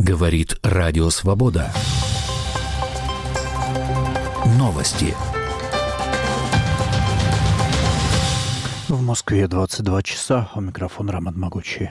Говорит Радио Свобода. Новости. В Москве 22 часа. У микрофона Роман Могучий.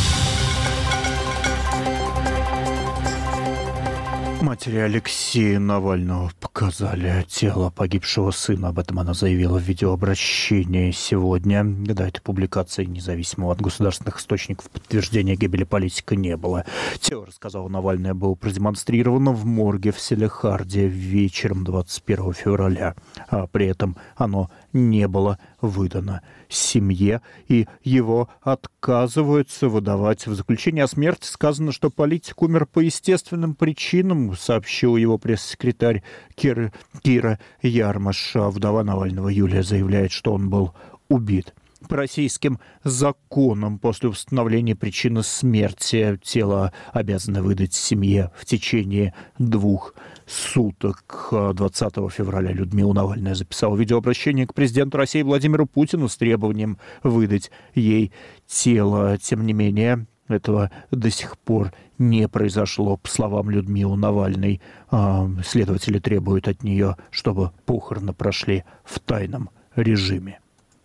Матери Алексея Навального показали тело погибшего сына. Об этом она заявила в видеообращении сегодня. До этой публикации независимого от государственных источников подтверждения гибели политика не было. Тело, рассказала Навальная, было продемонстрировано в морге в Салехарде вечером 21 февраля. А при этом оно не было выдано семье, и его отказываются выдавать. В заключении о смерти сказано, что политик умер по естественным причинам, сообщил его пресс-секретарь Кира Ярмаш. Вдова Навального Юлия заявляет, что он был убит. По российским законам после установления причины смерти тело обязаны выдать семье в течение 2 суток. 20 февраля Людмила Навальная записала видеообращение к президенту России Владимиру Путину с требованием выдать ей тело. Тем не менее, этого до сих пор не произошло. По словам Людмилы Навальной, следователи требуют от нее, чтобы похороны прошли в тайном режиме.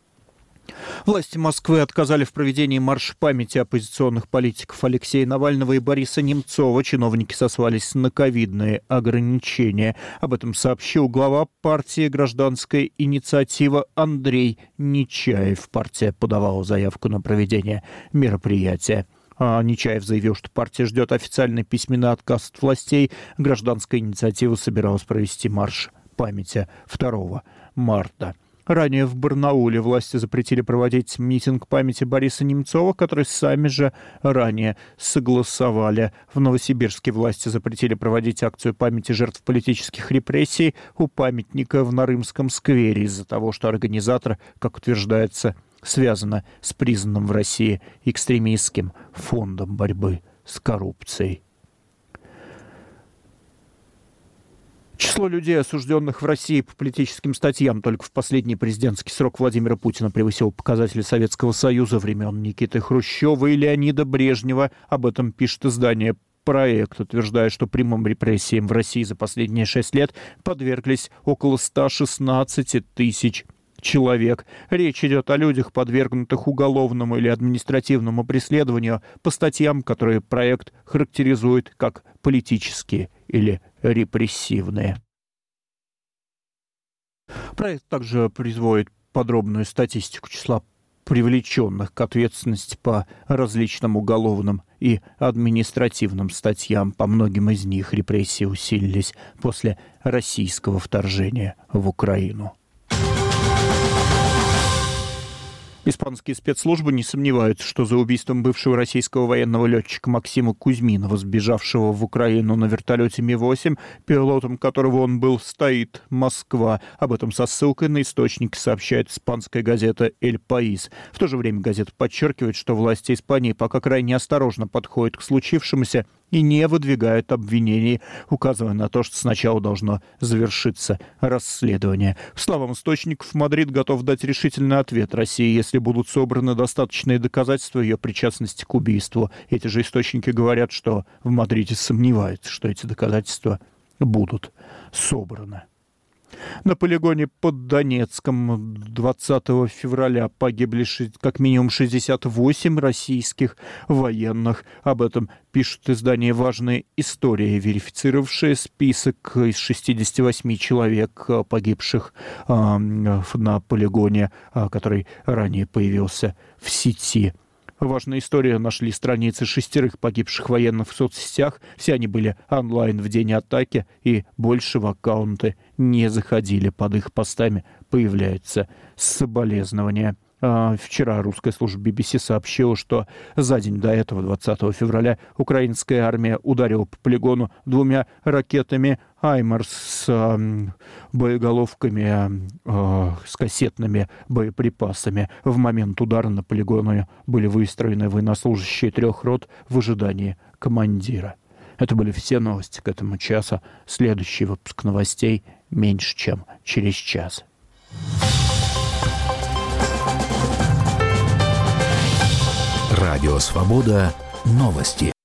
Власти Москвы отказали в проведении марша памяти оппозиционных политиков Алексея Навального и Бориса Немцова. Чиновники сослались на ковидные ограничения. Об этом сообщил глава партии «Гражданская инициатива» Андрей Нечаев. Партия подавала заявку на проведение мероприятия. Нечаев заявил, что партия ждет официальный письменный отказ от властей. Гражданская инициатива собиралась провести марш памяти 2 марта. Ранее в Барнауле власти запретили проводить митинг памяти Бориса Немцова, который сами же ранее согласовали. В Новосибирске власти запретили проводить акцию памяти жертв политических репрессий у памятника в Нарымском сквере из-за того, что организатор, как утверждается, связано с признанным в России экстремистским фондом борьбы с коррупцией. Число людей, осужденных в России по политическим статьям, только в последний президентский срок Владимира Путина превысило показатели Советского Союза времен Никиты Хрущева и Леонида Брежнева. Об этом пишет издание «Проект», утверждая, что прямым репрессиям в России за последние 6 лет подверглись около 116 тысяч человек. Речь идет о людях, подвергнутых уголовному или административному преследованию по статьям, которые проект характеризует как политические или репрессивные. Проект также приводит подробную статистику числа привлеченных к ответственности по различным уголовным и административным статьям. По многим из них репрессии усилились после российского вторжения в Украину. Испанские спецслужбы не сомневаются, что за убийством бывшего российского военного летчика Максима Кузьминова, сбежавшего в Украину на вертолете Ми-8, пилотом которого он был, стоит Москва. Об этом со ссылкой на источники сообщает испанская газета «Эль Паис». В то же время газета подчеркивает, что власти Испании пока крайне осторожно подходят к случившемуся и не выдвигают обвинений, указывая на то, что сначала должно завершиться расследование. По словам источников, Мадрид готов дать решительный ответ России, если будут собраны достаточные доказательства ее причастности к убийству. Эти же источники говорят, что в Мадриде сомневаются, что эти доказательства будут собраны. На полигоне под Донецком 20 февраля погибли как минимум 68 российских военных. Об этом пишет издание «Важная история», верифицировавшее список из 68 человек, погибших на полигоне, который ранее появился в сети. «Важная история» нашли страницы 6 погибших военных в соцсетях. Все они были онлайн в день атаки, и больше в аккаунты не заходили. Под их постами появляются соболезнования. Вчера русская служба BBC сообщила, что за день до этого, 20 февраля, украинская армия ударила по полигону 2 ракетами «Хаймарс» с боеголовками, с кассетными боеприпасами. В момент удара на полигоне были выстроены военнослужащие 3 рот в ожидании командира. Это были все новости к этому часу. Следующий выпуск новостей меньше, чем через час. Радио Свобода. Новости.